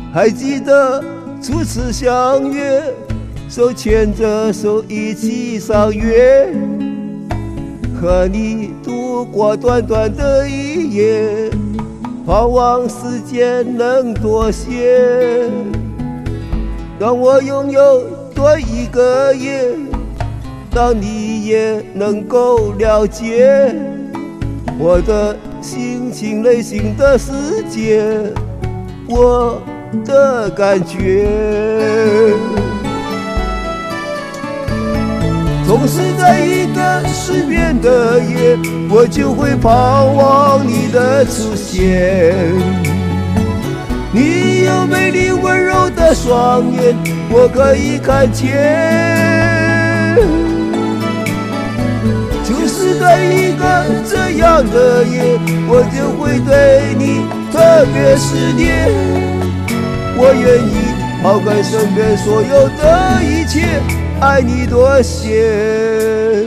还记得初次相约，手牵着手一起赏月，和你度过短短的一夜，盼望时间能多些，让我拥有多一个夜，让你也能够了解我的心情，内心的世界，我的感觉。总是在一个失眠的夜，我就会盼望你的出现。你有美丽温柔的双眼，我可以看见。就是在一个这样的夜，我就会对你特别思念。我愿意抛开身边所有的一切，爱你多些。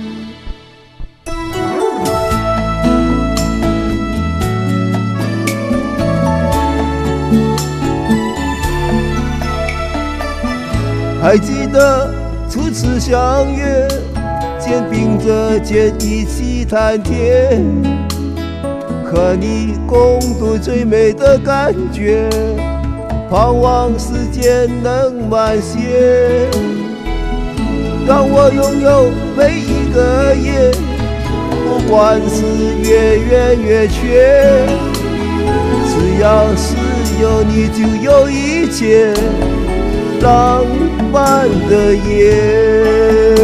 还记得初次相约，肩并着肩一起谈天，和你共度最美的感觉，盼望时间能慢些，让我拥有每一个夜，不管是越远越缺，只要是有你就有一切浪漫的夜。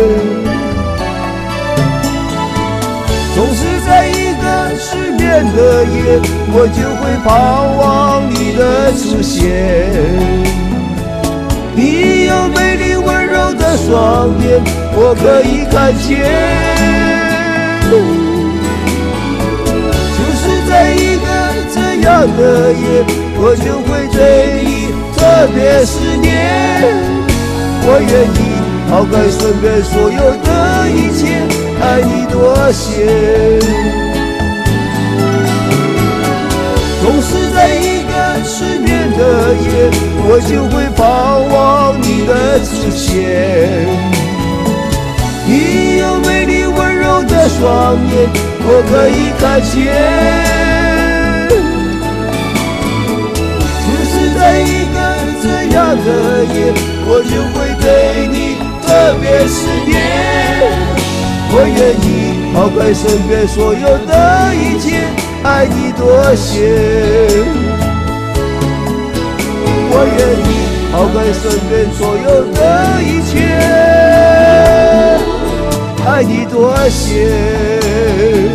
总是在一个失眠的夜，我就会盼望你的出现。你有美丽温柔的双眼，我可以看见。就是在一个这样的夜，我就会对你特别思念。我愿意抛开身边所有的一切，爱你多些。总是在一个失眠的夜，我就会盼望你的出现。你有美丽温柔的双眼，我可以看见。就是在一个这样的夜，我就会对你特别思念。我愿意抛开身边所有的一切，爱你多些。我愿意抛开身边所有的一切，爱你多些。